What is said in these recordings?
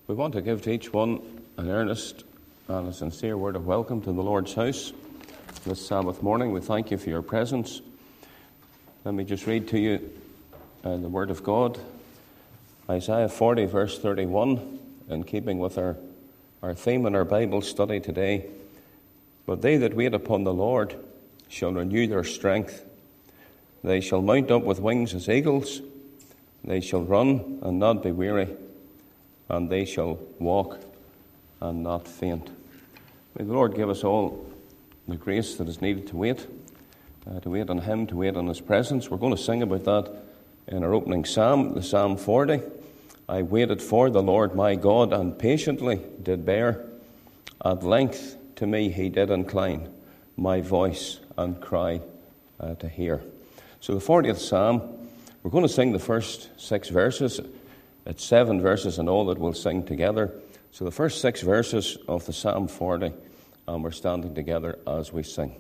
We want to give to each one an earnest and a sincere word of welcome to the Lord's house this Sabbath morning. We thank you for your presence. Let me just read to you the Word of God. Isaiah 40, verse 31, in keeping with our theme in our Bible study today. But they that wait upon the Lord shall renew their strength. They shall mount up with wings as eagles. They shall run and not be weary, and they shall walk and not faint. May the Lord give us all the grace that is needed to wait on Him, to wait on His presence. We're going to sing about that in our opening psalm, the Psalm 40. I waited for the Lord my God, and patiently did bear. At length to me He did incline my voice and cry to hear. So the 40th Psalm, we're going to sing the first 6 verses. It's 7 verses in all that we'll sing together. So the first 6 verses of the Psalm 40, and we're standing together as we sing.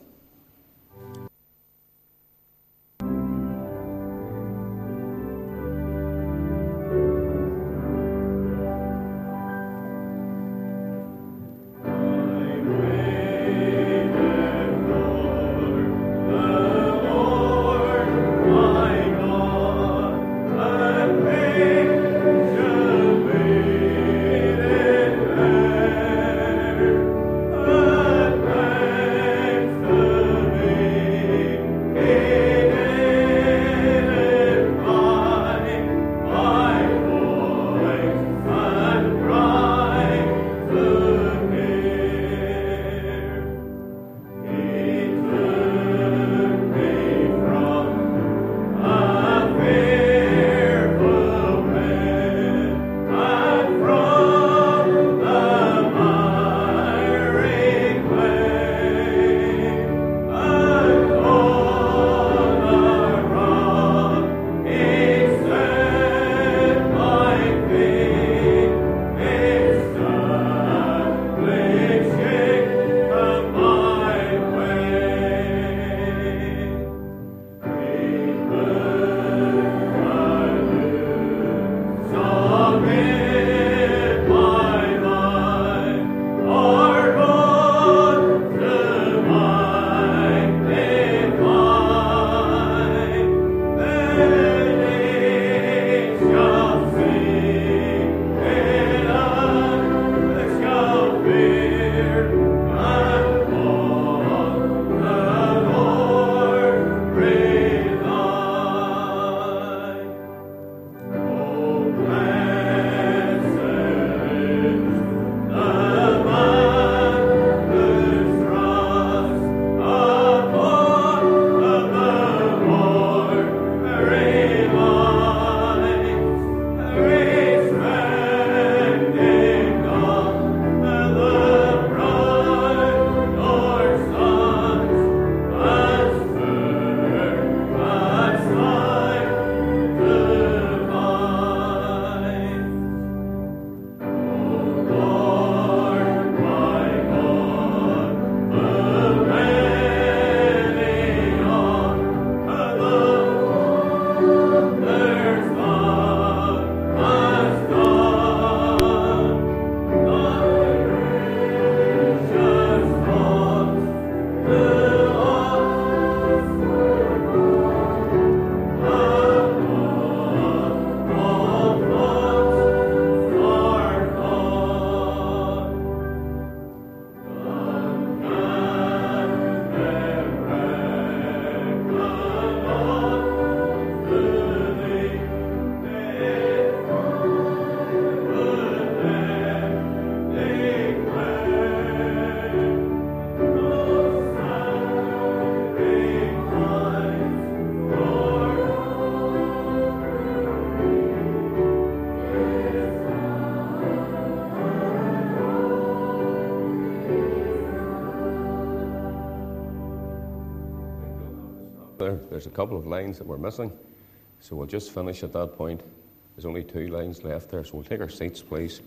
There's a couple of lines that we're missing, so we'll just finish at that point. There's only 2 lines left there, so we'll take our seats, please,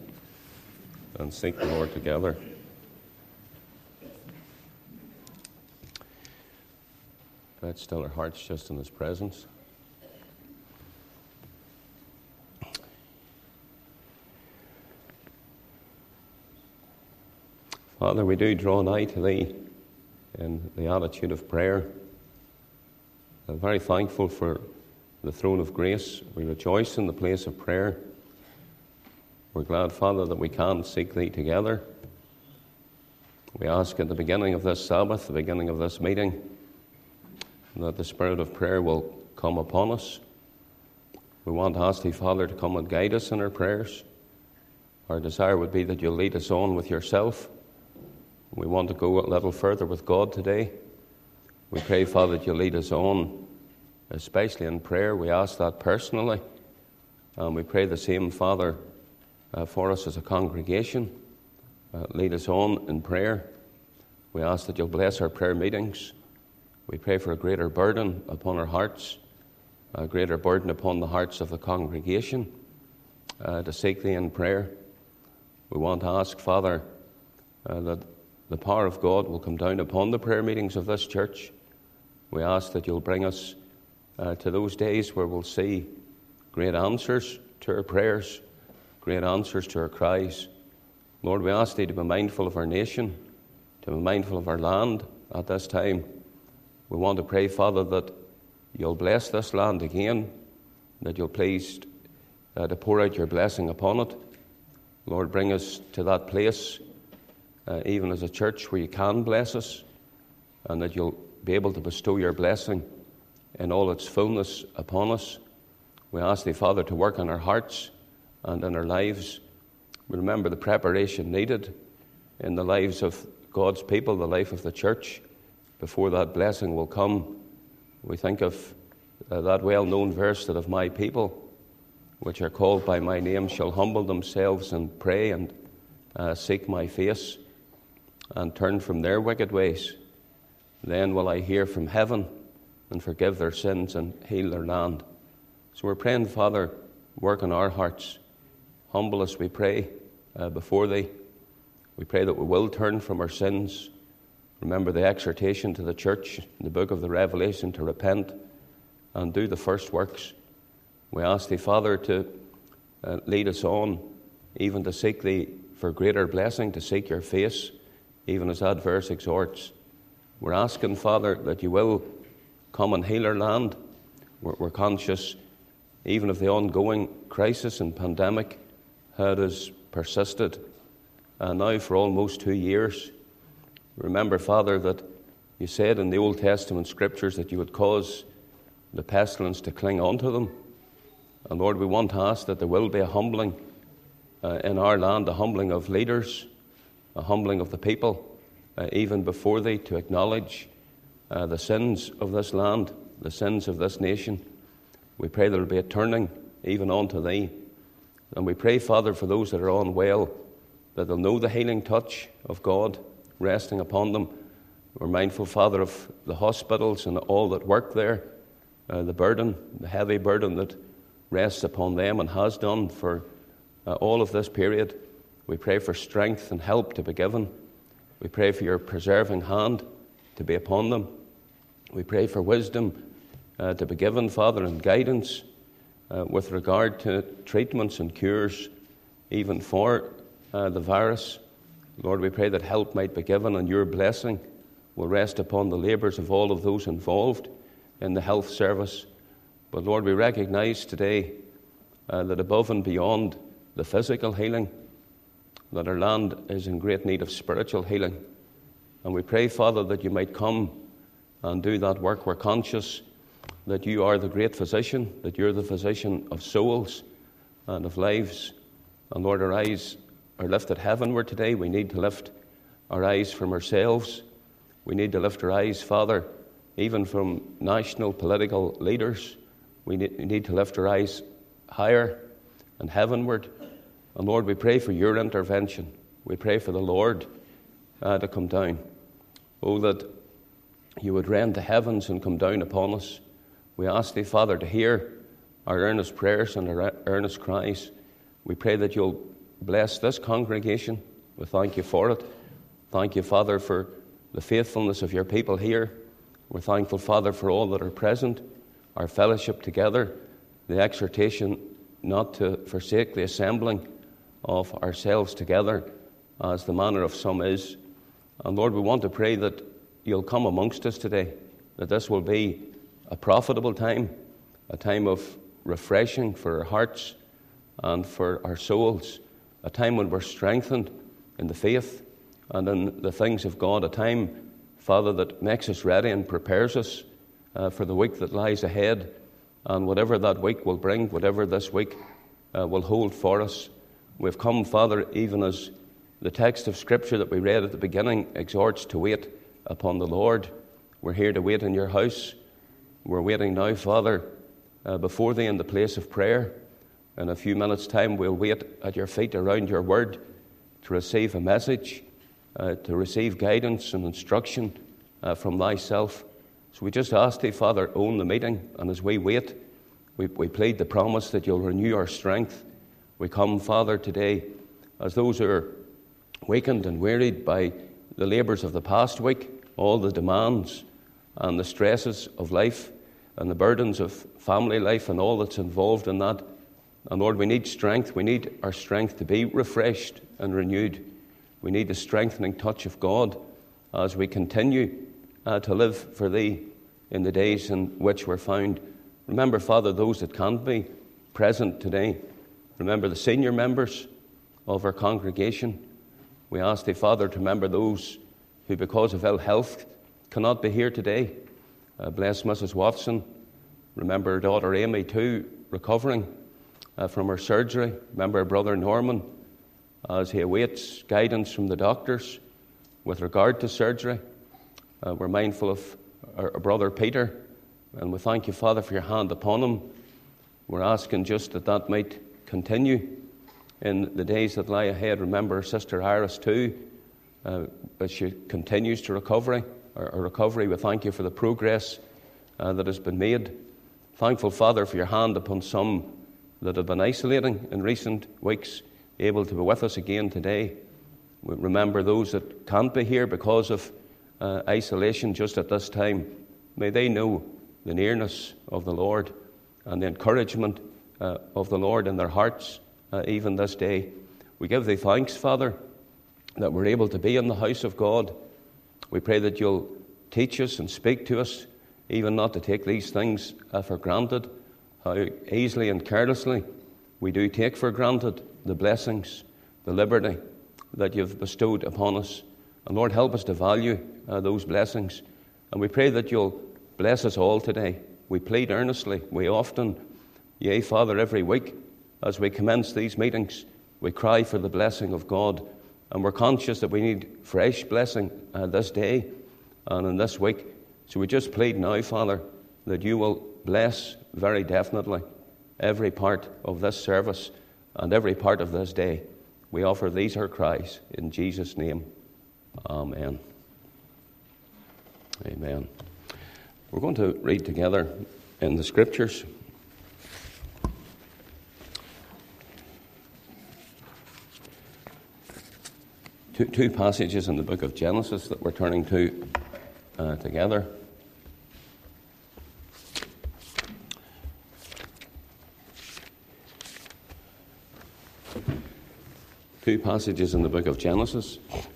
and seek the Lord together. Let's still our hearts just in His presence. Father, we do draw nigh to Thee in the attitude of prayer. I'm very thankful for the throne of grace. We rejoice in the place of prayer. We're glad, Father, that we can seek Thee together. We ask at the beginning of this Sabbath, the beginning of this meeting, that the spirit of prayer will come upon us. We want to ask Thee, Father, to come and guide us in our prayers. Our desire would be that You'll lead us on with Yourself. We want to go a little further with God today. We pray, Father, that You'll lead us on, especially in prayer. We ask that personally. And we pray the same, Father, for us as a congregation. Lead us on in prayer. We ask that You'll bless our prayer meetings. We pray for a greater burden upon our hearts, a greater burden upon the hearts of the congregation to seek Thee in prayer. We want to ask, Father, that the power of God will come down upon the prayer meetings of this church. We ask that You'll bring us to those days where we'll see great answers to our prayers, great answers to our cries. Lord, we ask Thee to be mindful of our nation, to be mindful of our land at this time. We want to pray, Father, that You'll bless this land again, that You'll please to pour out Your blessing upon it. Lord, bring us to that place, even as a church, where You can bless us, and that You'll be able to bestow Your blessing in all its fullness upon us. We ask Thee, Father, to work in our hearts and in our lives. We remember the preparation needed in the lives of God's people, the life of the church, before that blessing will come. We think of that well-known verse that if My people, which are called by My name, shall humble themselves and pray and seek My face and turn from their wicked ways, then will I hear from heaven and forgive their sins and heal their land. So we're praying, Father, work in our hearts. Humble us, we pray, before Thee. We pray that we will turn from our sins. Remember the exhortation to the church in the book of the Revelation to repent and do the first works. We ask Thee, Father, to lead us on, even to seek Thee for greater blessing, to seek Your face, even as that verse exhorts. We're asking, Father, that You will come and heal our land. We're conscious, even of the ongoing crisis and pandemic, how it has persisted now for almost 2 years. Remember, Father, that You said in the Old Testament Scriptures that You would cause the pestilence to cling onto them. And Lord, we want to ask that there will be a humbling in our land, a humbling of leaders, a humbling of the people, even before Thee, to acknowledge the sins of this land, the sins of this nation. We pray there will be a turning even unto Thee. And we pray, Father, for those that are unwell, that they'll know the healing touch of God resting upon them. We're mindful, Father, of the hospitals and all that work there, the burden, the heavy burden that rests upon them and has done for all of this period. We pray for strength and help to be given. We pray for Your preserving hand to be upon them. We pray for wisdom to be given, Father, and guidance with regard to treatments and cures, even for the virus. Lord, we pray that help might be given and Your blessing will rest upon the labours of all of those involved in the health service. But Lord, we recognize today that above and beyond the physical healing, that our land is in great need of spiritual healing. And we pray, Father, that You might come and do that work. We're conscious that You are the great physician, that You're the physician of souls and of lives. And Lord, our eyes are lifted heavenward today. We need to lift our eyes from ourselves. We need to lift our eyes, Father, even from national political leaders. We need to lift our eyes higher and heavenward. And Lord, we pray for Your intervention. We pray for the Lord to come down. Oh, that You would rend the heavens and come down upon us. We ask Thee, Father, to hear our earnest prayers and our earnest cries. We pray that You'll bless this congregation. We thank You for it. Thank You, Father, for the faithfulness of Your people here. We're thankful, Father, for all that are present, our fellowship together, the exhortation not to forsake the assembling of ourselves together, as the manner of some is, And Lord, we want to pray that you'll come amongst us today, that this will be a profitable time, a time of refreshing for our hearts and for our souls, a time when we're strengthened in the faith and in the things of God, a time, Father, that makes us ready and prepares us for the week that lies ahead, and whatever that week will bring, whatever this week will hold for us. We've come, Father, even as the text of Scripture that we read at the beginning exhorts to wait upon the Lord. We're here to wait in your house. We're waiting now, Father, before thee in the place of prayer. In a few minutes' time, we'll wait at your feet around your word to receive a message, to receive guidance and instruction from thyself. So we just ask thee, Father, own the meeting. And as we wait, we plead the promise that you'll renew our strength. We come, Father, today as those who are weakened and wearied by the labours of the past week, all the demands and the stresses of life and the burdens of family life and all that's involved in that. And Lord, we need strength. We need our strength to be refreshed and renewed. We need the strengthening touch of God as we continue to live for thee in the days in which we're found. Remember, Father, those that can't be present today. Remember the senior members of our congregation. We ask thee, Father, to remember those who, because of ill health, cannot be here today. Bless Mrs. Watson. Remember her daughter Amy, too, recovering from her surgery. Remember her brother Norman as he awaits guidance from the doctors with regard to surgery. We're mindful of our brother Peter, and we thank you, Father, for your hand upon him. We're asking just that might continue in the days that lie ahead. Remember Sister Iris, too, as she continues to recovery. We thank you for the progress that has been made. Thankful, Father, for your hand upon some that have been isolating in recent weeks, able to be with us again today. We remember those that can't be here because of isolation just at this time. May they know the nearness of the Lord and the encouragement of the Lord in their hearts even this day. We give thee thanks, Father, that we're able to be in the house of God. We pray that you'll teach us and speak to us, even not to take these things for granted, how easily and carelessly we do take for granted the blessings, the liberty that you've bestowed upon us. And Lord, help us to value those blessings. And we pray that you'll bless us all today. We plead earnestly. We often, yea, Father, every week, as we commence these meetings, we cry for the blessing of God. And we're conscious that we need fresh blessing this day and in this week. So we just plead now, Father, that you will bless very definitely every part of this service and every part of this day. We offer these our cries in Jesus' name. Amen. Amen. We're going to read together in the Scriptures. Two passages in the book of Genesis that we're turning to together. Two passages in the book of Genesis.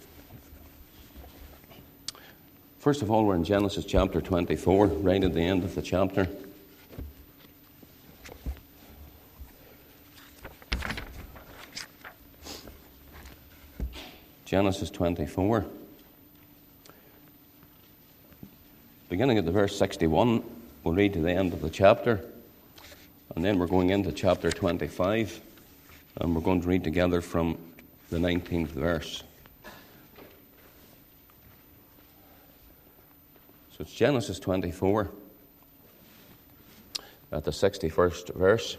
First of all, we're in Genesis chapter 24, right at the end of the chapter. Genesis 24. Beginning at the verse 61, we'll read to the end of the chapter. And then we're going into chapter 25. And we're going to read together from the 19th verse. So it's Genesis 24 at the 61st verse.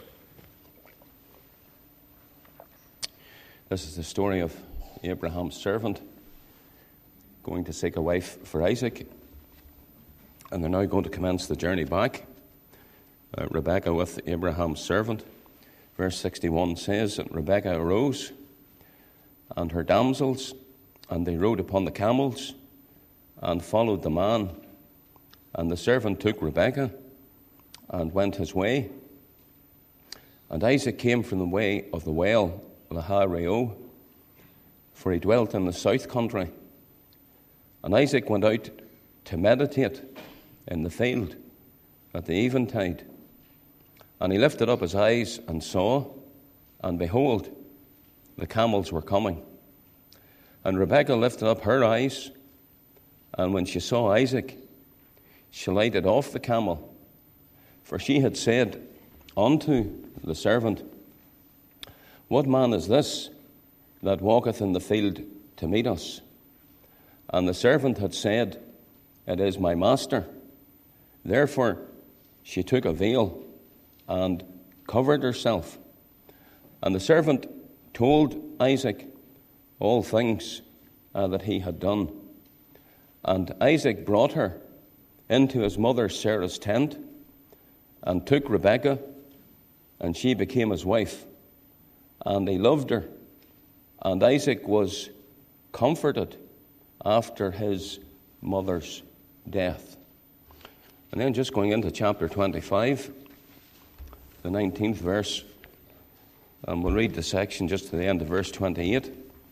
This is the story of Abraham's servant going to seek a wife for Isaac. And they're now going to commence the journey back. Rebekah with Abraham's servant. Verse 61 says that Rebekah arose and her damsels, and they rode upon the camels and followed the man. And the servant took Rebekah and went his way. And Isaac came from the way of the well, Lahairoi, for he dwelt in the south country. And Isaac went out to meditate in the field at the eventide. And he lifted up his eyes and saw, and behold, the camels were coming. And Rebekah lifted up her eyes, and when she saw Isaac, she lighted off the camel. For she had said unto the servant, What man is this that walketh in the field to meet us? And the servant had said, It is my master. Therefore she took a veil and covered herself. And the servant told Isaac all things that he had done. And Isaac brought her into his mother Sarah's tent, and took Rebekah, and she became his wife. And he loved her, and Isaac was comforted after his mother's death. And then just going into chapter 25, the 19th verse, and we'll read the section just to the end of verse 28.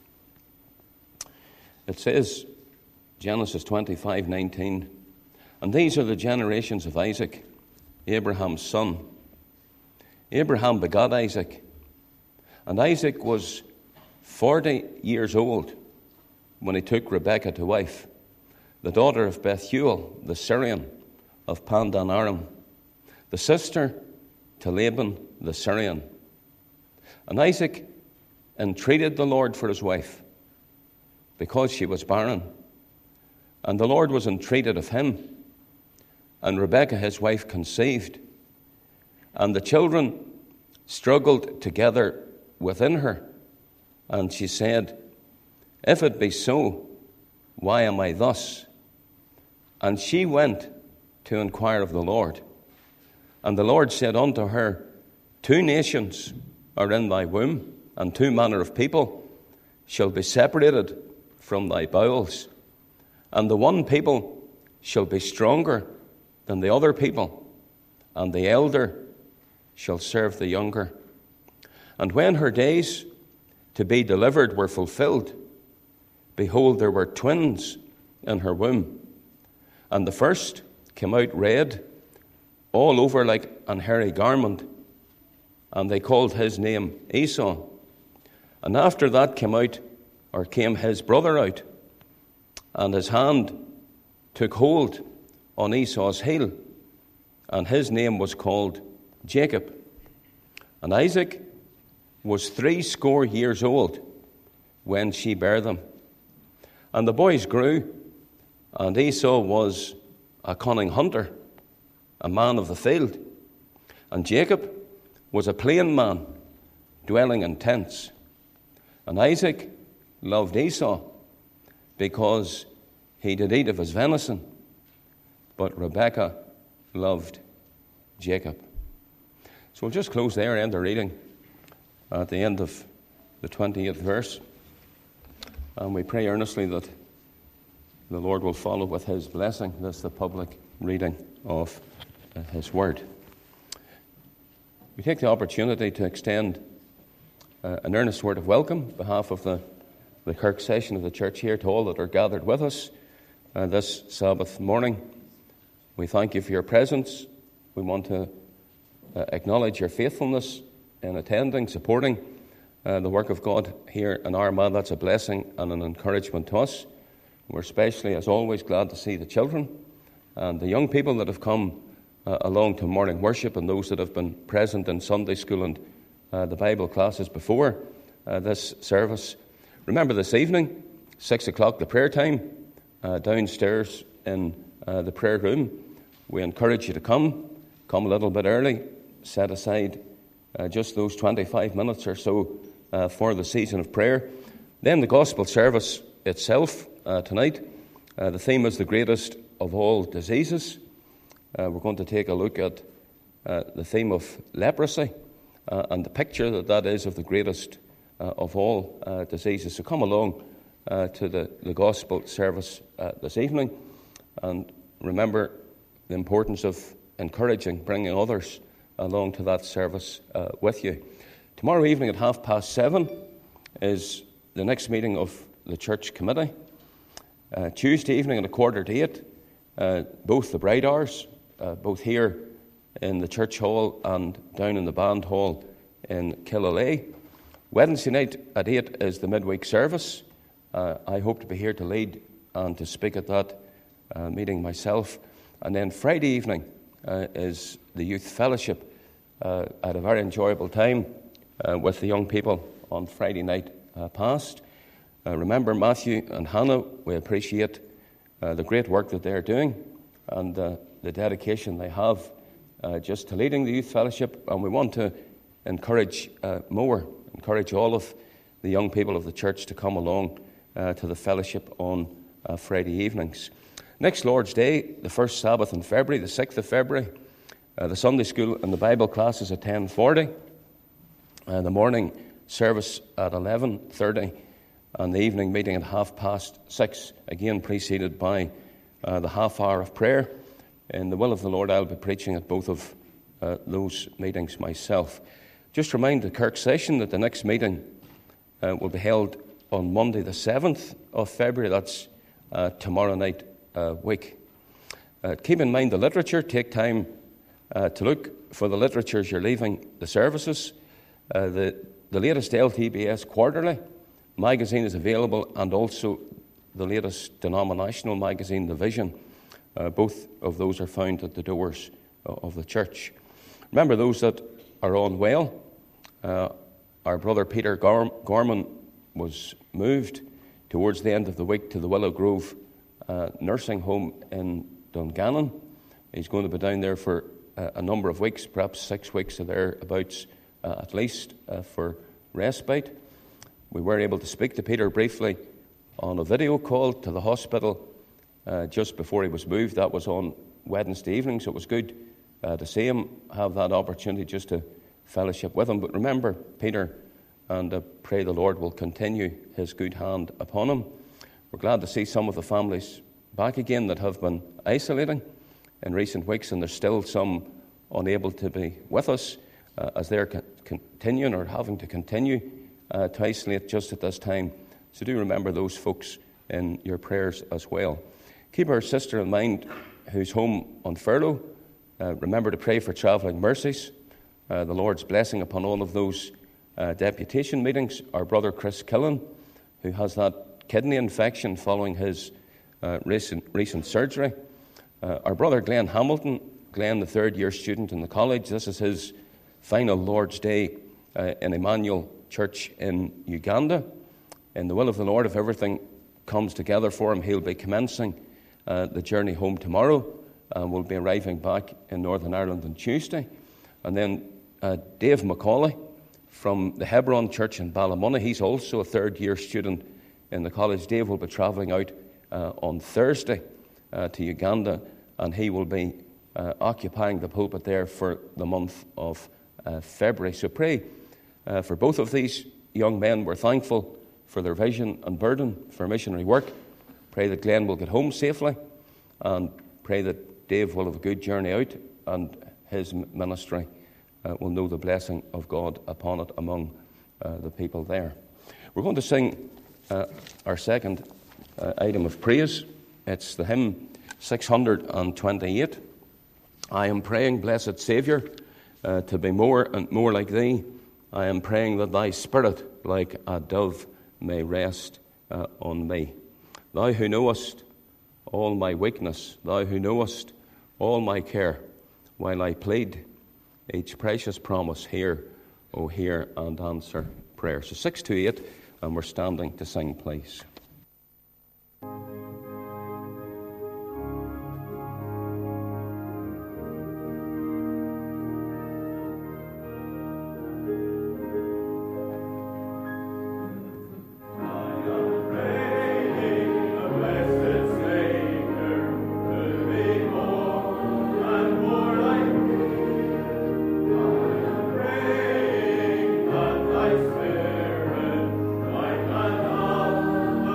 It says, Genesis 25:19, And these are the generations of Isaac, Abraham's son. Abraham begot Isaac, and Isaac was 40 years old when he took Rebekah to wife, the daughter of Bethuel, the Syrian of Pandan Aram, the sister to Laban the Syrian. And Isaac entreated the Lord for his wife, because she was barren. And the Lord was entreated of him. And Rebekah his wife conceived. And the children struggled together within her. And she said, If it be so, why am I thus? And she went to inquire of the Lord. And the Lord said unto her, 2 nations are in thy womb, and 2 manner of people shall be separated from thy bowels. And the one people shall be stronger than the other people, and the elder shall serve the younger. And when her days to be delivered were fulfilled, behold, there were twins in her womb. And the first came out red, all over like an hairy garment, and they called his name Esau. And after that came his brother out, and his hand took hold on Esau's heel, and his name was called Jacob. And Isaac was 80 years old when she bare them. And the boys grew, and Esau was a cunning hunter, a man of the field. And Jacob was a plain man, dwelling in tents. And Isaac loved Esau, because he did eat of his venison, but Rebekah loved Jacob. So we'll just close there, end the reading at the end of the 20th verse. And we pray earnestly that the Lord will follow with his blessing this, the public reading of his word. We take the opportunity to extend an earnest word of welcome on behalf of the Kirk session of the church here to all that are gathered with us this Sabbath morning. We thank you for your presence. We want to acknowledge your faithfulness in attending, supporting the work of God here in Armagh. That's a blessing and an encouragement to us. We're especially, as always, glad to see the children and the young people that have come along to morning worship, and those that have been present in Sunday school and the Bible classes before this service. Remember this evening, 6 o'clock, the prayer time, downstairs in the prayer room. We encourage you to come a little bit early, set aside just those 25 minutes or so for the season of prayer. Then the gospel service itself tonight, the theme is the greatest of all diseases. We're going to take a look at the theme of leprosy and the picture that is of the greatest of all diseases. So come along to the gospel service this evening, and remember the importance of encouraging, bringing others along to that service with you. Tomorrow evening at 7:30 is the next meeting of the church committee. Tuesday evening at 7:45, both the bride hours, both here in the church hall and down in the band hall in Killalay. Wednesday night at 8 is the midweek service. I hope to be here to lead and to speak at that meeting myself. And then Friday evening is the youth fellowship. At a very enjoyable time with the young people on Friday night past. Remember Matthew and Hannah. We appreciate the great work that they're doing and the dedication they have just to leading the youth fellowship. And we want to encourage all of the young people of the church to come along to the fellowship on Friday evenings. Next Lord's Day, the first Sabbath in February, the 6th of February, the Sunday school and the Bible class is at 10:40. The morning service at 11:30. And the evening meeting at 6:30, again preceded by the half hour of prayer. In the will of the Lord, I'll be preaching at both of those meetings myself. Just remind the Kirk session that the next meeting will be held on Monday the 7th of February. That's tomorrow night week. Keep in mind the literature. Take time to look for the literature as you're leaving the services. The latest LTBS quarterly magazine is available, and also the latest denominational magazine, The Vision. Both of those are found at the doors of the church. Remember those that are unwell. Our brother Peter Gorman was moved towards the end of the week to the Willow Grove nursing home in Dungannon. He's going to be down there for a number of weeks, perhaps 6 weeks or thereabouts at least, for respite. We were able to speak to Peter briefly on a video call to the hospital just before he was moved. That was on Wednesday evening, so it was good to see him, have that opportunity just to fellowship with him. But remember Peter, and pray the Lord will continue his good hand upon him. We're glad to see some of the families back again that have been isolating in recent weeks, and there's still some unable to be with us as they're continuing or having to continue to isolate just at this time. So do remember those folks in your prayers as well. Keep our sister in mind who's home on furlough. Remember to pray for travelling mercies, the Lord's blessing upon all of those deputation meetings. Our brother Chris Killen, who has that kidney infection following his recent surgery. Our brother Glenn Hamilton, Glenn, the third-year student in the college. This is his final Lord's Day in Emmanuel Church in Uganda. In the will of the Lord, if everything comes together for him, he'll be commencing the journey home tomorrow, and will be arriving back in Northern Ireland on Tuesday. And then Dave Macaulay from the Hebron Church in Ballymoney, he's also a third-year student in the college. Dave will be travelling out on Thursday to Uganda, and he will be occupying the pulpit there for the month of February. So pray for both of these young men. We're thankful for their vision and burden for missionary work. Pray that Glenn will get home safely, and pray that Dave will have a good journey out, and his ministry will know the blessing of God upon it among the people there. We're going to sing our second item of praise. It's the hymn 628. I am praying, blessed Saviour, to be more and more like Thee. I am praying that Thy Spirit, like a dove, may rest on me. Thou who knowest all my weakness, Thou who knowest all my care, while I plead each precious promise, hear, O hear and answer prayer. So 628, and we're standing to sing, please. Thy Spirit, like an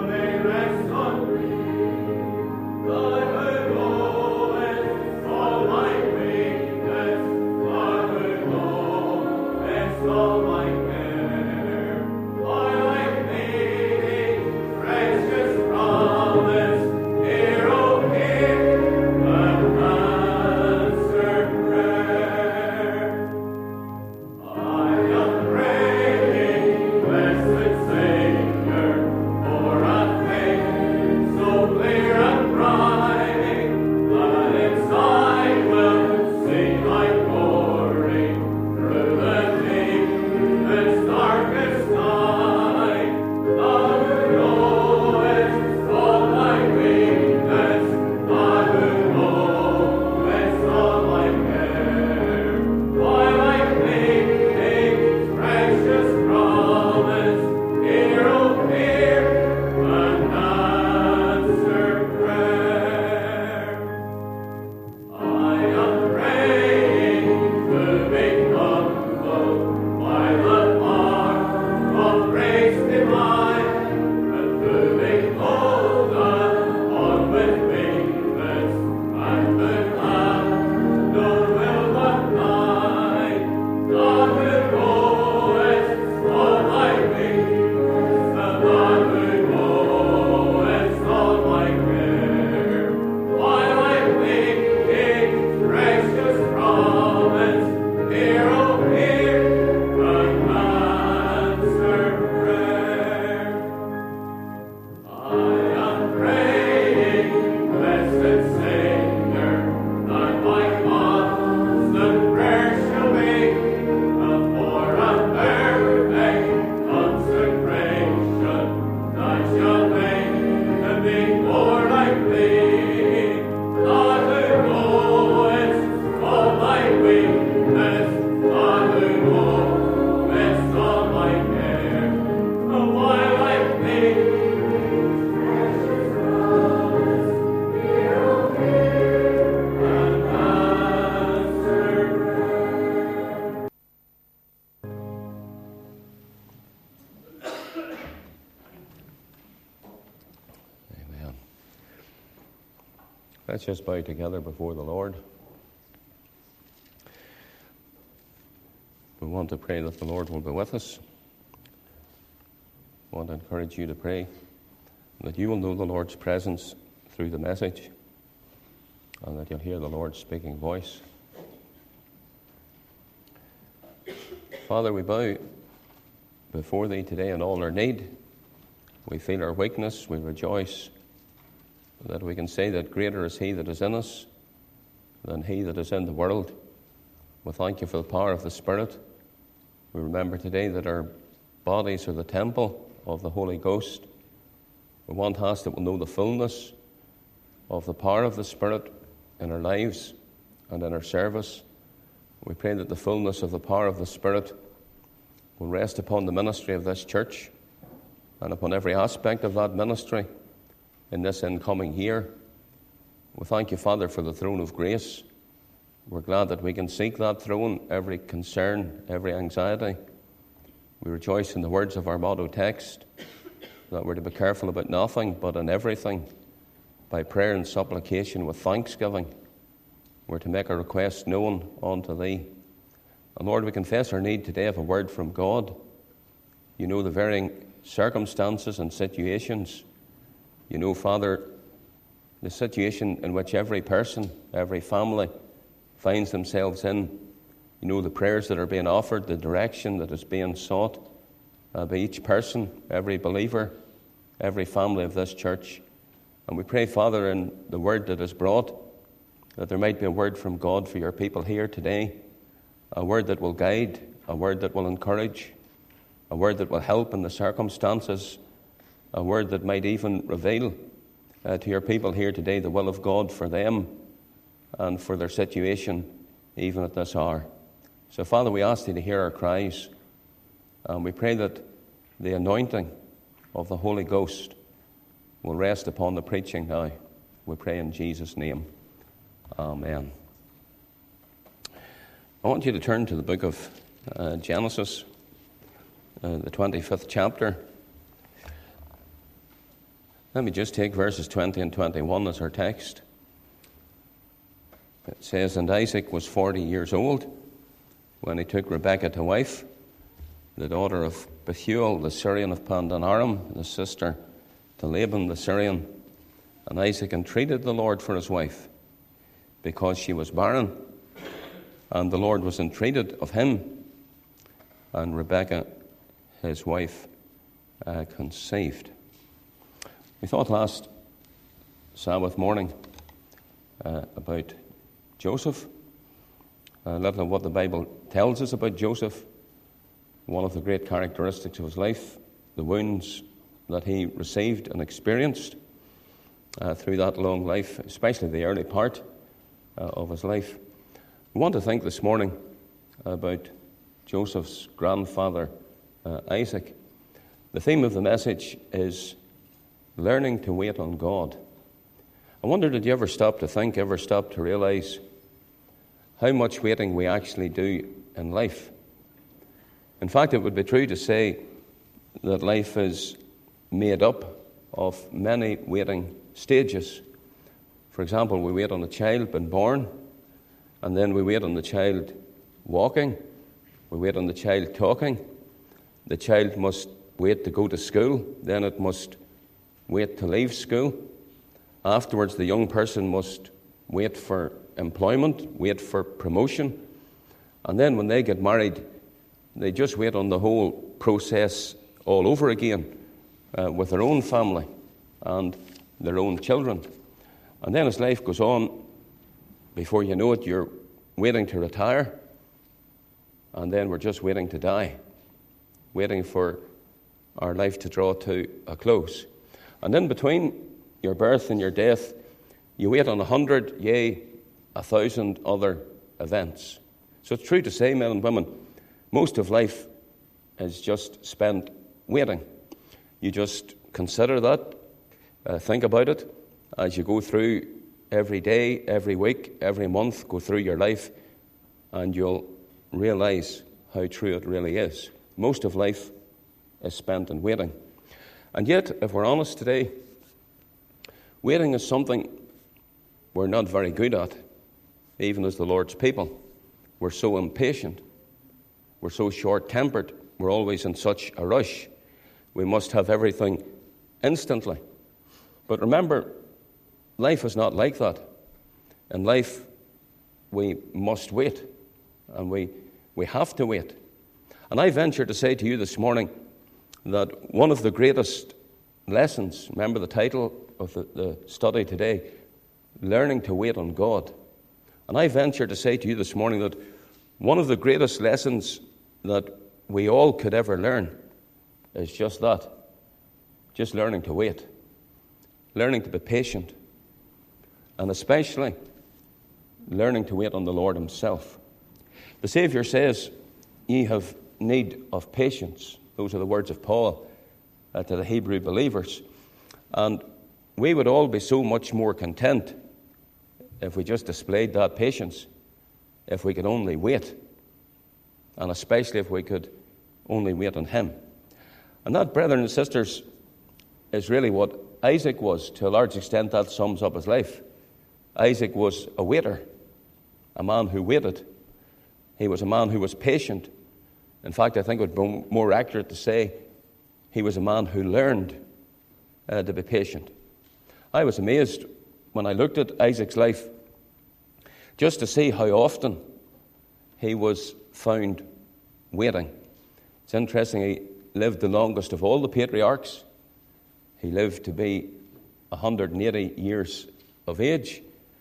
Let's just bow together before the Lord. We want to pray that the Lord will be with us. I want to encourage you to pray that you will know the Lord's presence through the message and that you'll hear the Lord's speaking voice. Father, we bow before Thee today in all our need. We feel our weakness. We rejoice that we can say that greater is He that is in us than he that is in the world. We thank You for the power of the Spirit. We remember today that our bodies are the temple of the Holy Ghost. We want us that we'll know the fullness of the power of the Spirit in our lives and in our service. We pray that the fullness of the power of the Spirit will rest upon the ministry of this church and upon every aspect of that ministry in this incoming year. We thank You, Father, for the throne of grace. We're glad that we can seek that throne, every concern, every anxiety. We rejoice in the words of our motto text, that we're to be careful about nothing, but in everything, by prayer and supplication with thanksgiving, we're to make our requests known unto Thee. And Lord, we confess our need today of a word from God. You know the varying circumstances and situations. You know, Father, the situation in which every person, every family finds themselves in. You know the prayers that are being offered, the direction that is being sought by each person, every believer, every family of this church. And we pray, Father, in the word that is brought, that there might be a word from God for Your people here today, a word that will guide, a word that will encourage, a word that will help in the circumstances, a word that might even reveal to Your people here today the will of God for them and for their situation even at this hour. So, Father, we ask Thee to hear our cries, and we pray that the anointing of the Holy Ghost will rest upon the preaching now. We pray in Jesus' name. Amen. I want you to turn to the book of Genesis, the 25th chapter. Let me just take verses 20 and 21 as our text. It says, "And Isaac was 40 years old when he took Rebekah to wife, the daughter of Bethuel, the Syrian of Padan Aram, the sister to Laban the Syrian. And Isaac entreated the Lord for his wife, because she was barren. And the Lord was entreated of him, and Rebekah, his wife, conceived." We thought last Sabbath morning about Joseph, a little of what the Bible tells us about Joseph, one of the great characteristics of his life, the wounds that he received and experienced through that long life, especially the early part of his life. We want to think this morning about Joseph's grandfather, Isaac. The theme of the message is learning to wait on God. I wonder, did you ever stop to think, ever stop to realize how much waiting we actually do in life? In fact, it would be true to say that life is made up of many waiting stages. For example, we wait on a child being born, and then we wait on the child walking, we wait on the child talking. The child must wait to go to school, then it must wait to leave school. Afterwards, the young person must wait for employment, wait for promotion. And then when they get married, they just wait on the whole process all over again with their own family and their own children. And then as life goes on, before you know it, you're waiting to retire. And then we're just waiting to die, waiting for our life to draw to a close. And in between your birth and your death, you wait on 100, yea, 1,000 other events. So it's true to say, men and women, most of life is just spent waiting. You just consider that, think about it, as you go through every day, every week, every month, go through your life, and you'll realize how true it really is. Most of life is spent in waiting. And yet, if we're honest today, waiting is something we're not very good at, even as the Lord's people. We're so impatient. We're so short-tempered. We're always in such a rush. We must have everything instantly. But remember, life is not like that. In life, we must wait, and we have to wait. And I venture to say to you this morning that one of the greatest lessons, remember the title of the study today, Learning to Wait on God. And I venture to say to you this morning that one of the greatest lessons that we all could ever learn is just that, just learning to wait, learning to be patient, and especially learning to wait on the Lord himself. The Saviour says, ye have need of patience. Those are the words of Paul to the Hebrew believers. And we would all be so much more content if we just displayed that patience, if we could only wait, and especially if we could only wait on him. And that, brethren and sisters, is really what Isaac was. To a large extent, that sums up his life. Isaac was a waiter, a man who waited. He was a man who was patient. In fact, I think it would be more accurate to say he was a man who learned to be patient. I was amazed when I looked at Isaac's life just to see how often he was found waiting. It's interesting, he lived the longest of all the patriarchs. He lived to be 180 years of age,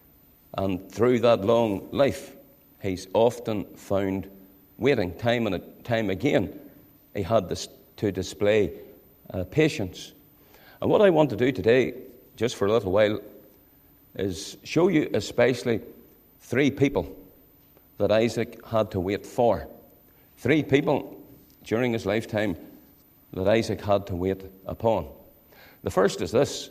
and through that long life, he's often found waiting. Time and time again, he had to display patience. And what I want to do today, just for a little while, is show you especially 3 people that Isaac had to wait for. 3 people during his lifetime that Isaac had to wait upon. The first is this.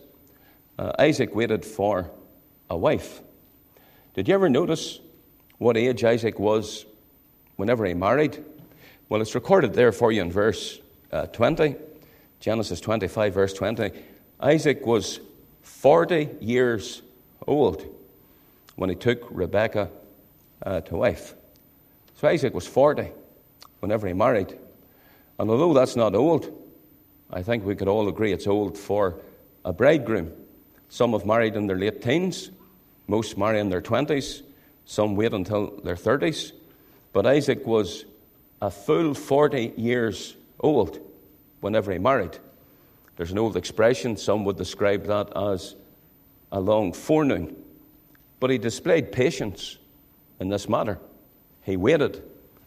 Isaac waited for a wife. Did you ever notice what age Isaac was whenever he married? Well, it's recorded there for you in verse 20, Genesis 25, verse 20. Isaac was 40 years old when he took Rebekah to wife. So Isaac was 40 whenever he married. And although that's not old, I think we could all agree it's old for a bridegroom. Some have married in their late teens, most marry in their 20s, some wait until their 30s. But Isaac was a full 40 years old whenever he married. There's an old expression, some would describe that as a long forenoon. But he displayed patience in this matter. He waited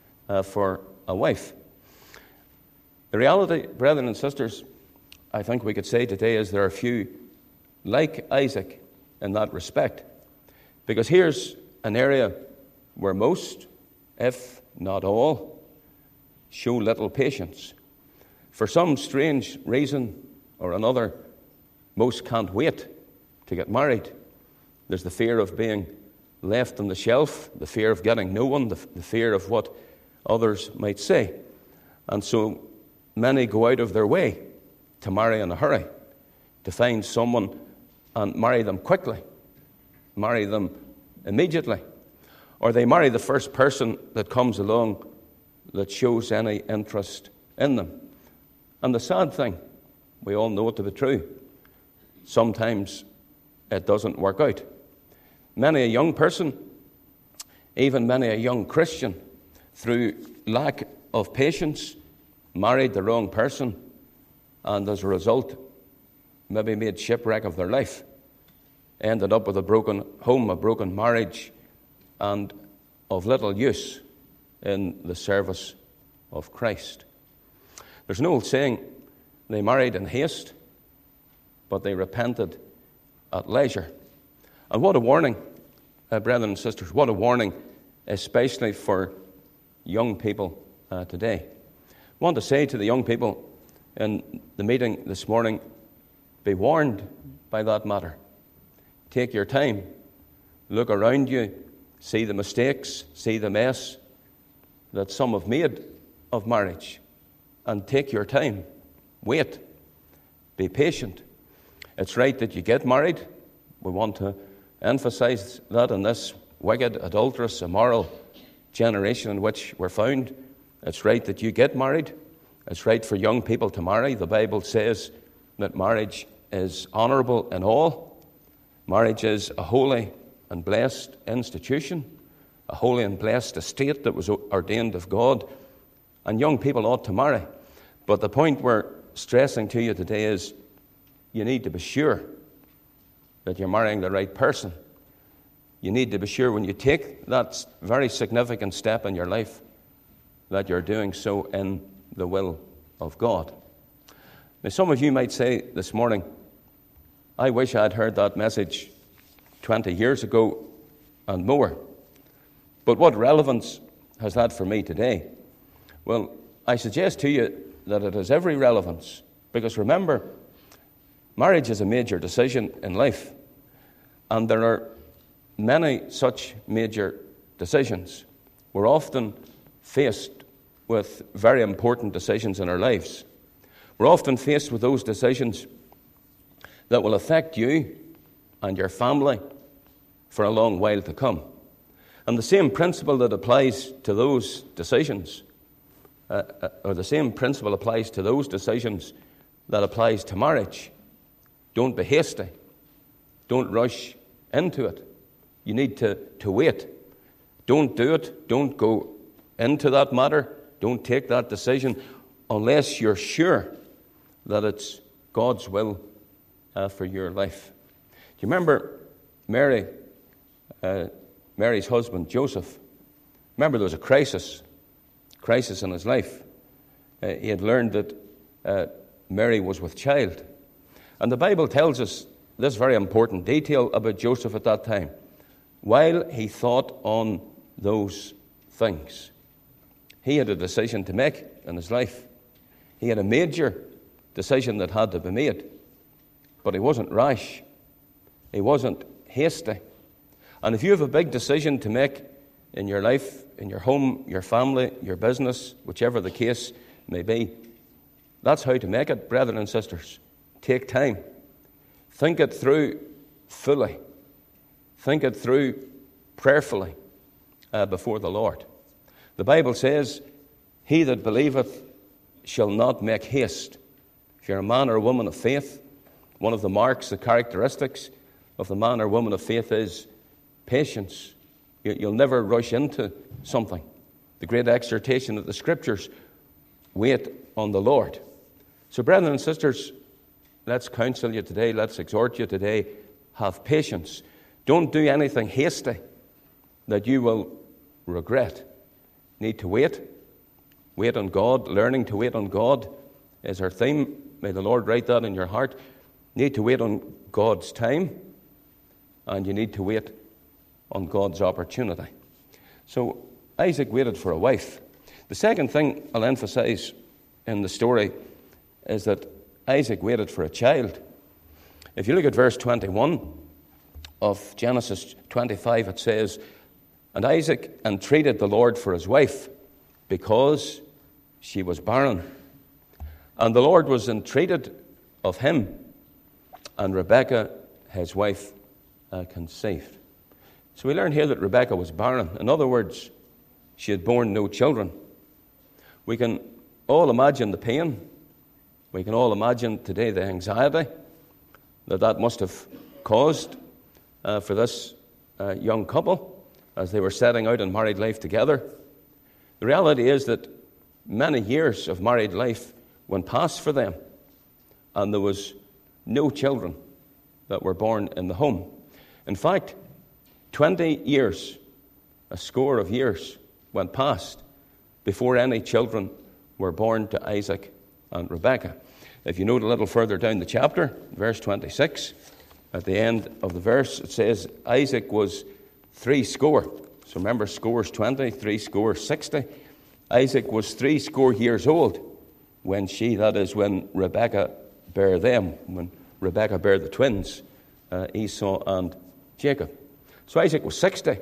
for a wife. The reality, brethren and sisters, I think we could say today is there are few like Isaac in that respect. Because here's an area where most, if not all, show little patience. For some strange reason or another, most can't wait to get married. There's the fear of being left on the shelf, the fear of getting no one, the fear of what others might say. And so many go out of their way to marry in a hurry, to find someone and marry them quickly, marry them immediately. Or they marry the first person that comes along that shows any interest in them. And the sad thing, we all know it to be true, sometimes it doesn't work out. Many a young person, even many a young Christian, through lack of patience, married the wrong person, and as a result, maybe made shipwreck of their life, ended up with a broken home, a broken marriage, and of little use in the service of Christ. There's an old saying, they married in haste, but they repented at leisure. And what a warning, brethren and sisters, what a warning, especially for young people today. I want to say to the young people in the meeting this morning, be warned by that matter. Take your time. Look around you. See the mistakes. See the mess that some have made of marriage. And take your time. Wait. Be patient. It's right that you get married. We want to emphasize that in this wicked, adulterous, immoral generation in which we're found. It's right that you get married. It's right for young people to marry. The Bible says that marriage is honourable in all. Marriage is a holy and blessed institution, a holy and blessed estate that was ordained of God, and young people ought to marry. But the point we're stressing to you today is you need to be sure that you're marrying the right person. You need to be sure when you take that very significant step in your life that you're doing so in the will of God. Now, some of you might say this morning, I wish I'd heard that message 20 years ago and more. But what relevance has that for me today? Well, I suggest to you that it has every relevance, because remember, marriage is a major decision in life, and there are many such major decisions. We're often faced with very important decisions in our lives. We're often faced with those decisions that will affect you and your family for a long while to come. And the same principle that applies to those decisions, or the same principle applies to those decisions that applies to marriage. Don't be hasty. Don't rush into it. You need to wait. Don't do it. Don't go into that matter. Don't take that decision unless you're sure that it's God's will for your life. Do you remember Mary's husband, Joseph? Remember, there was a crisis in his life. He had learned that Mary was with child. And the Bible tells us this very important detail about Joseph at that time. While he thought on those things, he had a decision to make in his life. He had a major decision that had to be made. But he wasn't rash. He wasn't hasty. And if you have a big decision to make in your life, in your home, your family, your business, whichever the case may be, that's how to make it, brethren and sisters. Take time. Think it through fully. Think it through prayerfully before the Lord. The Bible says, he that believeth shall not make haste. If you're a man or a woman of faith, one of the marks, the characteristics of the man or woman of faith is patience. You'll never rush into something. The great exhortation of the Scriptures, wait on the Lord. So, brethren and sisters, let's counsel you today, let's exhort you today, have patience. Don't do anything hasty that you will regret. Need to wait. Wait on God. Learning to wait on God is our theme. May the Lord write that in your heart. Need to wait on God's time, and you need to wait on God's opportunity. So Isaac waited for a wife. The second thing I'll emphasize in the story is that Isaac waited for a child. If you look at verse 21 of Genesis 25, it says, and Isaac entreated the Lord for his wife because she was barren. And the Lord was entreated of him, and Rebekah, his wife, conceived. So we learn here that Rebekah was barren. In other words, she had borne no children. We can all imagine the pain. We can all imagine today the anxiety that must have caused for this young couple as they were setting out in married life together. The reality is that many years of married life went past for them, and there was no children that were born in the home. In fact, 20 years, a score of years, went past before any children were born to Isaac and Rebekah. If you note a little further down the chapter, verse 26, at the end of the verse, it says, Isaac was 60. So remember, scores 20, 60. Isaac was 60 years old when when Rebekah bare them, when Rebekah bare the twins, Esau and Jacob. So Isaac was 60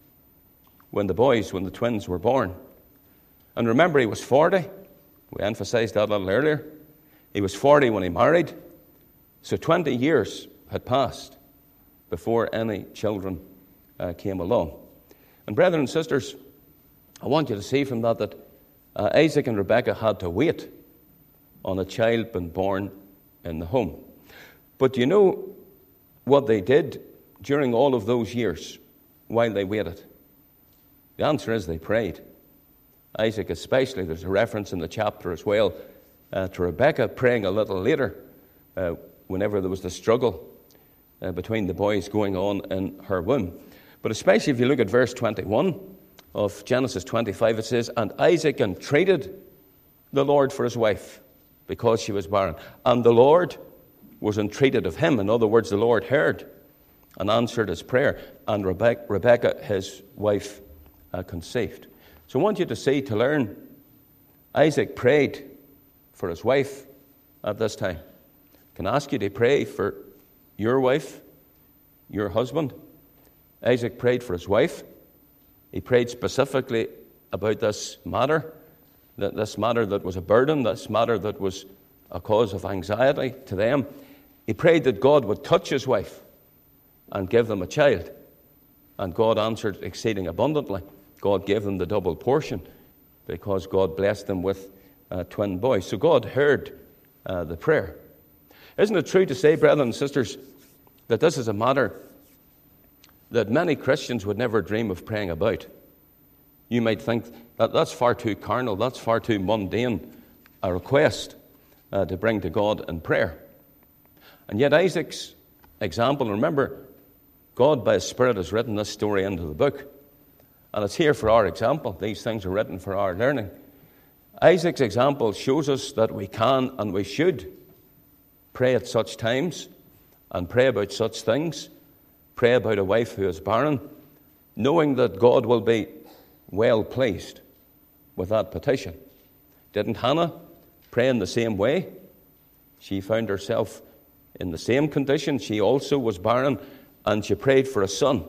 when the twins were born. And remember, he was 40. We emphasized that a little earlier. He was 40 when he married. So 20 years had passed. before any children came along. And brethren and sisters, I want you to see from that Isaac and Rebekah had to wait on a child being born in the home. But do you know what they did during all of those years while they waited? The answer is they prayed. Isaac especially, there's a reference in the chapter as well to Rebekah praying a little later whenever there was the struggle between the boys going on in her womb. But especially if you look at verse 21 of Genesis 25, it says, "And Isaac entreated the Lord for his wife because she was barren. And the Lord was entreated of him." In other words, the Lord heard and answered his prayer. And Rebekah, his wife, conceived. So I want you to see, to learn, Isaac prayed for his wife at this time. Can I ask you to pray for your wife, your husband? Isaac prayed for his wife. He prayed specifically about this matter that was a burden, this matter that was a cause of anxiety to them. He prayed that God would touch his wife and give them a child. And God answered exceeding abundantly. God gave them the double portion because God blessed them with twin boys. So God heard the prayer. Isn't it true to say, brethren and sisters, that this is a matter that many Christians would never dream of praying about? You might think that that's far too carnal, that's far too mundane a request to bring to God in prayer. And yet Isaac's example, remember, God by his Spirit has written this story into the book. And it's here for our example. These things are written for our learning. Isaac's example shows us that we can and we should pray at such times and pray about such things. Pray about a wife who is barren, knowing that God will be well pleased with that petition. Didn't Hannah pray in the same way? She found herself in the same condition. She also was barren, and she prayed for a son.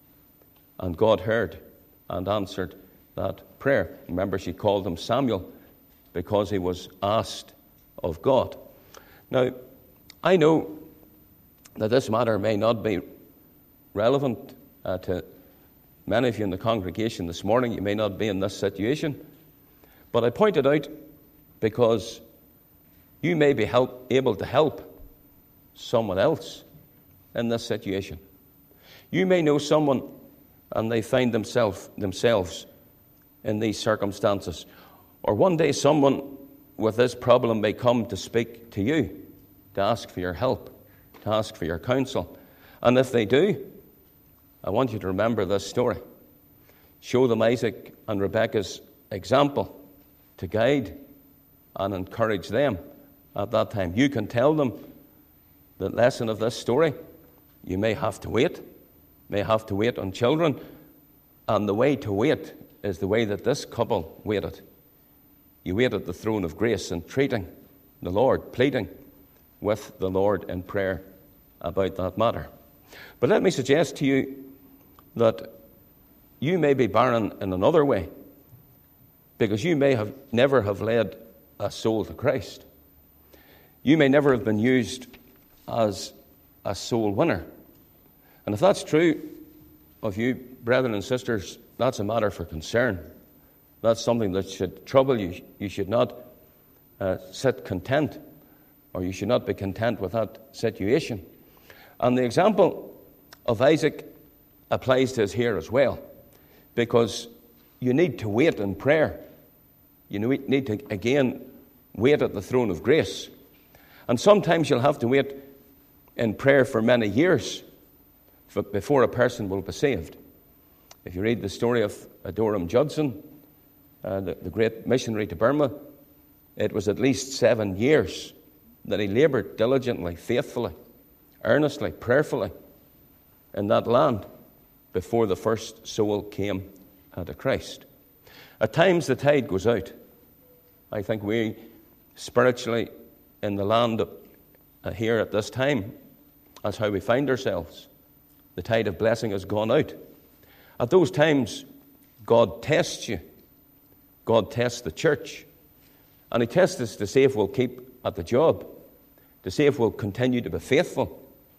And God heard and answered that prayer. Remember, she called him Samuel because he was asked of God. Now, I know that this matter may not be relevant to many of you in the congregation this morning. You may not be in this situation. But I point it out because you may be able to help someone else in this situation. You may know someone and they find themselves in these circumstances. Or one day someone with this problem may come to speak to you, to ask for your help, to ask for your counsel. And if they do, I want you to remember this story. Show them Isaac and Rebekah's example to guide and encourage them at that time. You can tell them the lesson of this story. You may have to wait on children. And the way to wait is the way that this couple waited. You wait at the throne of grace, entreating the Lord, pleading with the Lord in prayer about that matter. But let me suggest to you that you may be barren in another way, because you may never have led a soul to Christ. You may never have been used as a soul winner. And if that's true of you, brethren and sisters, that's a matter for concern. That's something that should trouble you. You should not sit content, or you should not be content with that situation. And the example of Isaac applies to us here as well, because you need to wait in prayer. You need to, again, wait at the throne of grace. And sometimes you'll have to wait in prayer for many years before a person will be saved. If you read the story of Adoniram Judson, the great missionary to Burma, it was at least 7 years that he labored diligently, faithfully, earnestly, prayerfully in that land before the first soul came to Christ. At times the tide goes out. I think we spiritually in the land here at this time, that's how we find ourselves. The tide of blessing has gone out. At those times, God tests you. God tests the church. And he tests us to see if we'll keep at the job, to see if we'll continue to be faithful.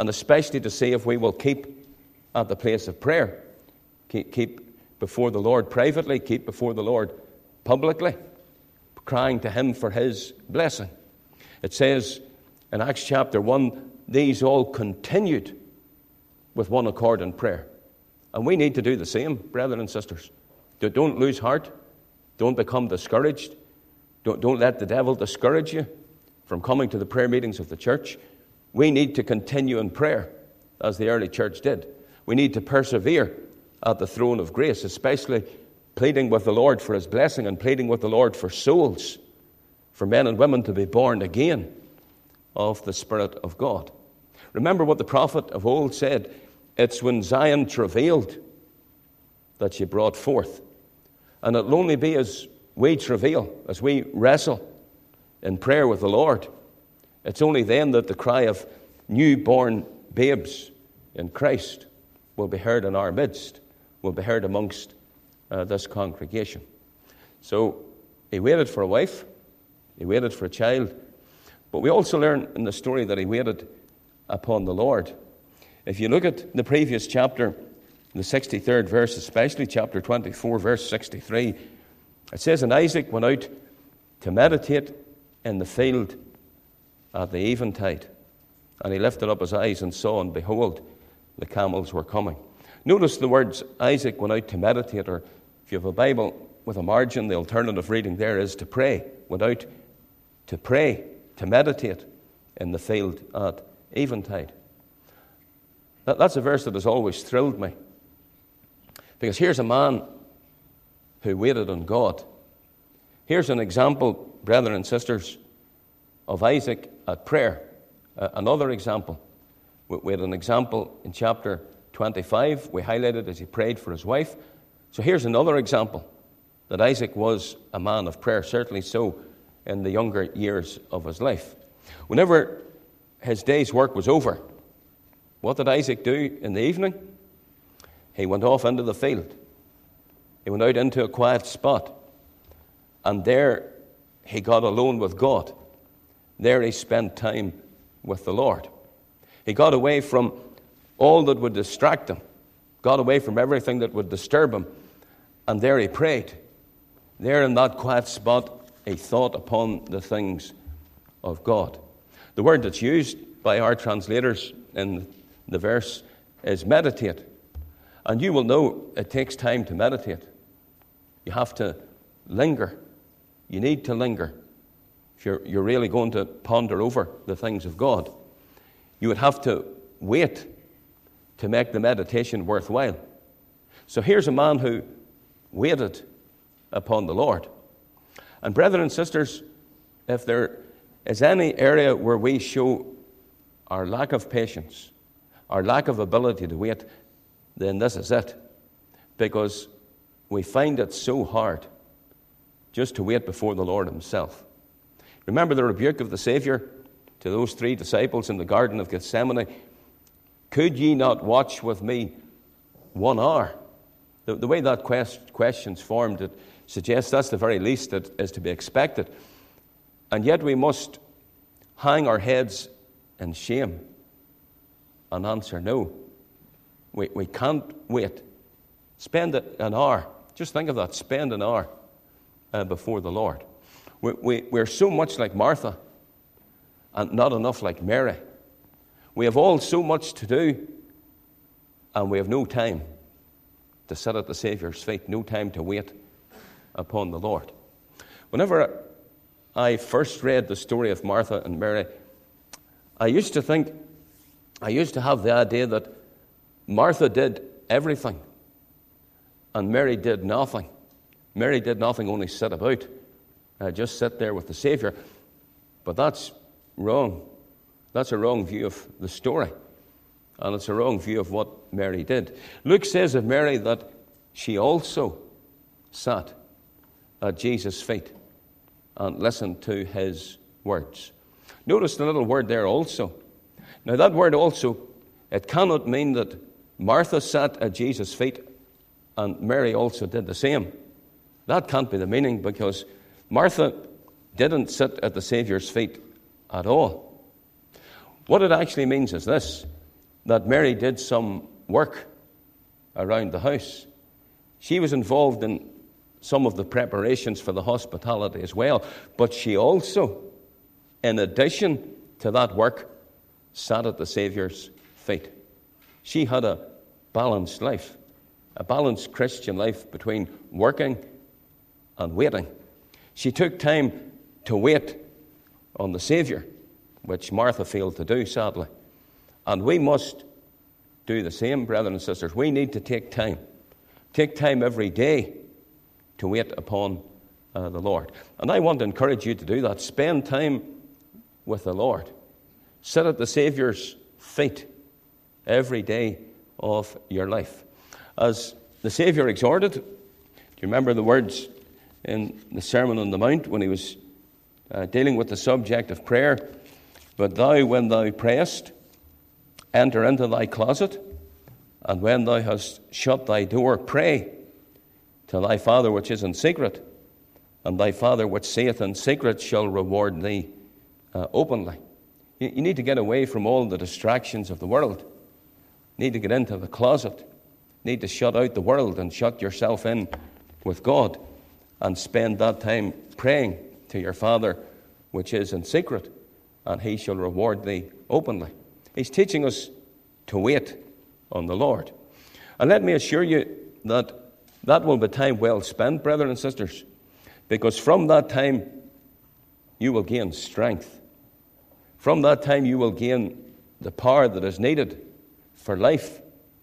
and especially to see if we will keep at the place of prayer, keep before the Lord privately, keep before the Lord publicly, crying to him for his blessing. It says in Acts chapter 1, these all continued with one accord in prayer. And we need to do the same, brethren and sisters. Don't lose heart. Don't become discouraged. Don't let the devil discourage you from coming to the prayer meetings of the church. We need to continue in prayer, as the early church did. We need to persevere at the throne of grace, especially pleading with the Lord for his blessing and pleading with the Lord for souls, for men and women to be born again of the Spirit of God. Remember what the prophet of old said, it's when Zion travailed that she brought forth. And it'll only be as we travail, as we wrestle in prayer with the Lord, it's only then that the cry of newborn babes in Christ will be heard in our midst, will be heard amongst this congregation. So he waited for a wife, he waited for a child, but we also learn in the story that he waited upon the Lord. If you look at the previous chapter, the 63rd verse, especially chapter 24, verse 63, it says, and Isaac went out to meditate in the field at the eventide. And he lifted up his eyes and saw, and behold, the camels were coming. Notice the words, Isaac went out to meditate, or if you have a Bible with a margin, the alternative reading there is to pray. Went out to pray, to meditate in the field at eventide. That's a verse that has always thrilled me. Because here's a man who waited on God. Here's an example, brethren and sisters, of Isaac at prayer. Another example. We had an example in chapter 25. We highlighted as he prayed for his wife. So here's another example that Isaac was a man of prayer, certainly so in the younger years of his life. Whenever his day's work was over, what did Isaac do in the evening? He went off into the field. He went out into a quiet spot. And there he got alone with God. There he spent time with the Lord. He got away from all that would distract him, got away from everything that would disturb him, and there he prayed. There in that quiet spot, he thought upon the things of God. The word that's used by our translators in the verse is meditate. And you will know it takes time to meditate. You have to linger. You need to linger. If you're really going to ponder over the things of God, you would have to wait to make the meditation worthwhile. So here's a man who waited upon the Lord. And brethren and sisters, if there is any area where we show our lack of patience, our lack of ability to wait, then this is it. Because we find it so hard just to wait before the Lord himself. Remember the rebuke of the Savior to those 3 disciples in the Garden of Gethsemane. Could ye not watch with me 1 hour? The way that question's formed, it suggests that's the very least that is to be expected. And yet we must hang our heads in shame and answer no. We can't wait. Spend an hour. Just think of that. Spend an hour before the Lord. We're so much like Martha and not enough like Mary. We have all so much to do, and we have no time to sit at the Saviour's feet, no time to wait upon the Lord. Whenever I first read the story of Martha and Mary, I used to have the idea that Martha did everything and Mary did nothing. Mary did nothing, only sit about, just sit there with the Savior. But that's wrong. That's a wrong view of the story. And it's a wrong view of what Mary did. Luke says of Mary that she also sat at Jesus' feet and listened to his words. Notice the little word there, also. Now that word also, it cannot mean that Martha sat at Jesus' feet and Mary also did the same. That can't be the meaning, because Martha didn't sit at the Saviour's feet at all. What it actually means is this. that Mary did some work around the house. She was involved in some of the preparations for the hospitality as well. But she also, in addition to that work, sat at the Saviour's feet. She had a balanced life, a balanced Christian life between working and waiting. She took time to wait on the Saviour, which Martha failed to do, sadly. And we must do the same, brethren and sisters. We need to take time every day to wait upon the Lord. And I want to encourage you to do that. Spend time with the Lord. Sit at the Saviour's feet every day of your life. As the Saviour exhorted, do you remember the words in the Sermon on the Mount when he was dealing with the subject of prayer? But thou, when thou prayest, enter into thy closet, and when thou hast shut thy door, pray to thy Father which is in secret, and thy Father which seeth in secret shall reward thee openly. You need to get away from all the distractions of the world. You need to get into the closet. You need to shut out the world and shut yourself in with God and spend that time praying to your Father which is in secret, and he shall reward thee openly. He's teaching us to wait on the Lord. And let me assure you that will be time well spent, brethren and sisters, because from that time you will gain strength. From that time you will gain the power that is needed for life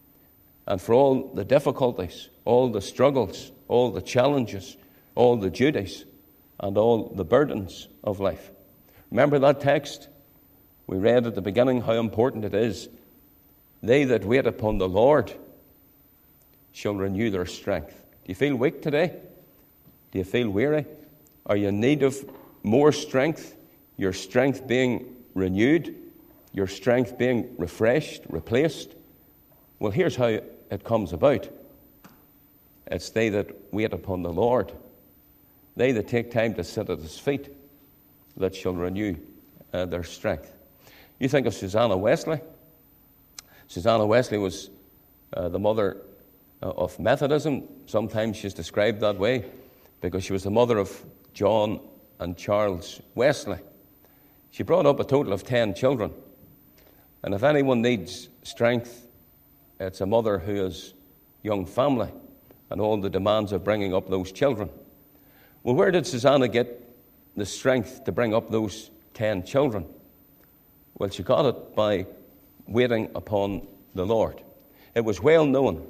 and for all the difficulties, all the struggles, all the challenges, all the duties, and all the burdens of life. Remember that text we read at the beginning, how important it is. They that wait upon the Lord shall renew their strength. Do you feel weak today? Do you feel weary? Are you in need of more strength? Your strength being renewed? Your strength being refreshed, replaced? Well, here's how it comes about. It's they that wait upon the Lord, they that take time to sit at his feet, that shall renew their strength. You think of Susanna Wesley. Susanna Wesley was the mother of Methodism. Sometimes she's described that way because she was the mother of John and Charles Wesley. She brought up a total of 10 children. And if anyone needs strength, it's a mother who has young family and all the demands of bringing up those children. Well, where did Susanna get the strength to bring up those 10 children? Well, she got it by waiting upon the Lord. It was well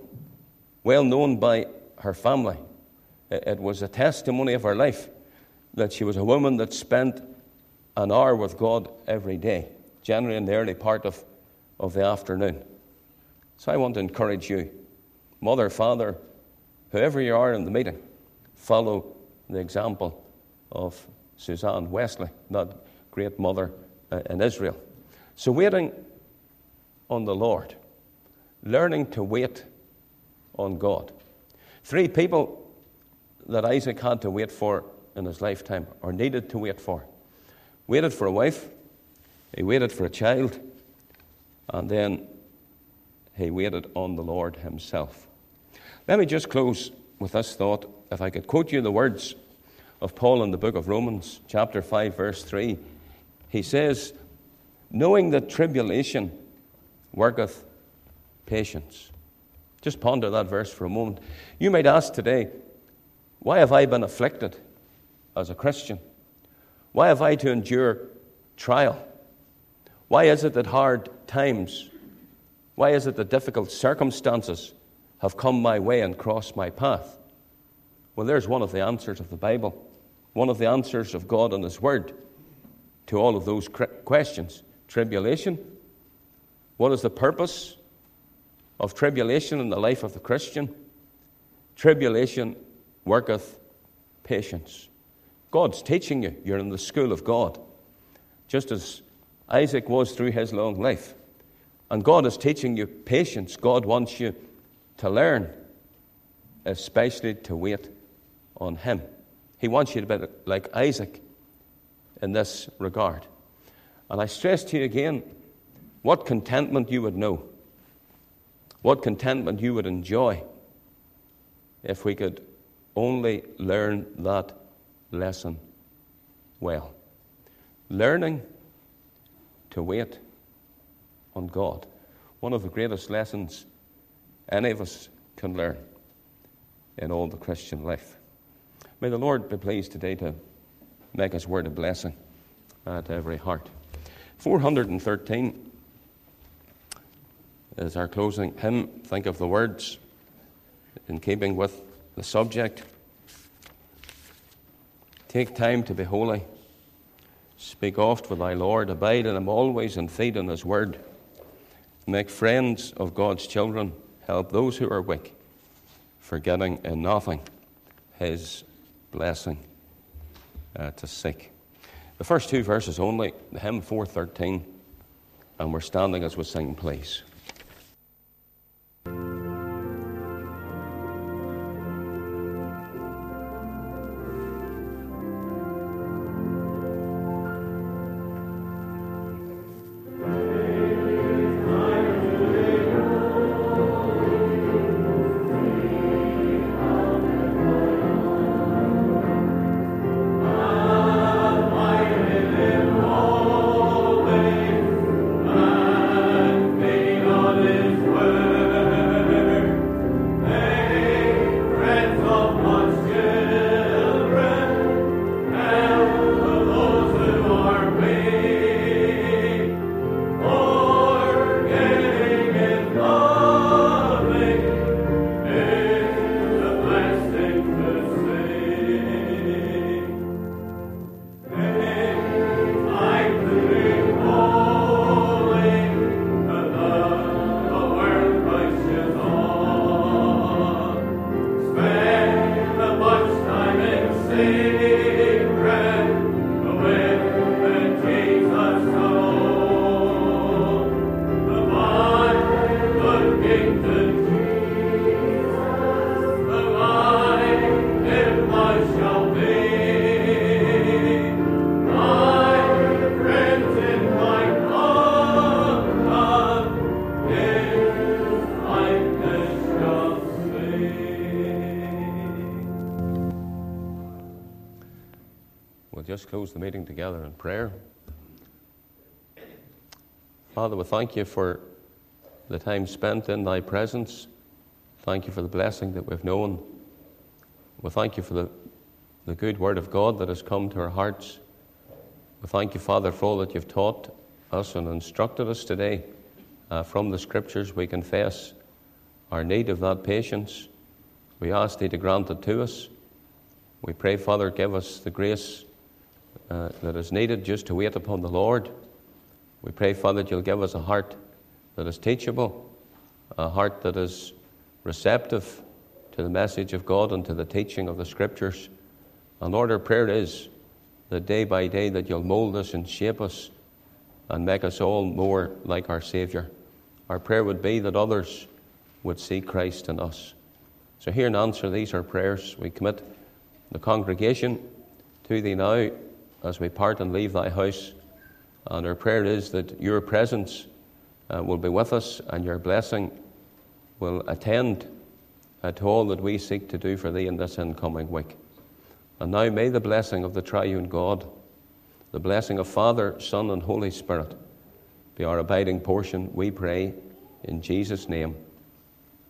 known by her family. It was a testimony of her life that she was a woman that spent an hour with God every day, generally in the early part of the afternoon. So I want to encourage you, mother, father, whoever you are in the meeting, follow the example of Susanna Wesley, that great mother in Israel. So waiting on the Lord, learning to wait on God. 3 people that Isaac had to wait for in his lifetime, or needed to wait for. Waited for a wife, he waited for a child, and then he waited on the Lord himself. Let me just close with this thought. If I could quote you the words of Paul in the book of Romans, chapter 5, verse 3. He says, knowing that tribulation worketh patience. Just ponder that verse for a moment. You might ask today, why have I been afflicted as a Christian? Why have I to endure trial? Why is it that hard times, why is it that difficult circumstances have come my way and crossed my path? Well, there's one of the answers of the Bible, one of the answers of God and His Word to all of those questions. Tribulation. What is the purpose of tribulation in the life of the Christian? Tribulation worketh patience. God's teaching you. You're in the school of God, just as Isaac was through his long life. And God is teaching you patience. God wants you to learn, especially to wait on Him. He wants you to be like Isaac in this regard. And I stress to you again, what contentment you would know What contentment you would enjoy if we could only learn that lesson well. Learning to wait on God. One of the greatest lessons any of us can learn in all the Christian life. May the Lord be pleased today to make His word a blessing to every heart. 413 is our closing hymn. Think of the words in keeping with the subject. Take time to be holy. Speak oft with thy Lord. Abide in Him always and feed on His word. Make friends of God's children. Help those who are weak, forgetting in nothing His blessing to seek. The first two verses only, the hymn 413, and we're standing as we sing, please. Just close the meeting together in prayer. Father, we thank you for the time spent in thy presence. Thank you for the blessing that we've known. We thank you for the good word of God that has come to our hearts. We thank you, Father, for all that you've taught us and instructed us today. From the Scriptures we confess our need of that patience. We ask thee to grant it to us. We pray, Father, give us the grace that is needed just to wait upon the Lord. We pray, Father, that you'll give us a heart that is teachable, a heart that is receptive to the message of God and to the teaching of the Scriptures. And Lord, our prayer is that day by day that you'll mold us and shape us and make us all more like our Saviour. Our prayer would be that others would see Christ in us. So hear and answer these our prayers. We commit the congregation to thee now as we part and leave thy house. And our prayer is that your presence will be with us and your blessing will attend to all that we seek to do for thee in this incoming week. And now may the blessing of the triune God, the blessing of Father, Son, and Holy Spirit be our abiding portion, we pray, in Jesus' name.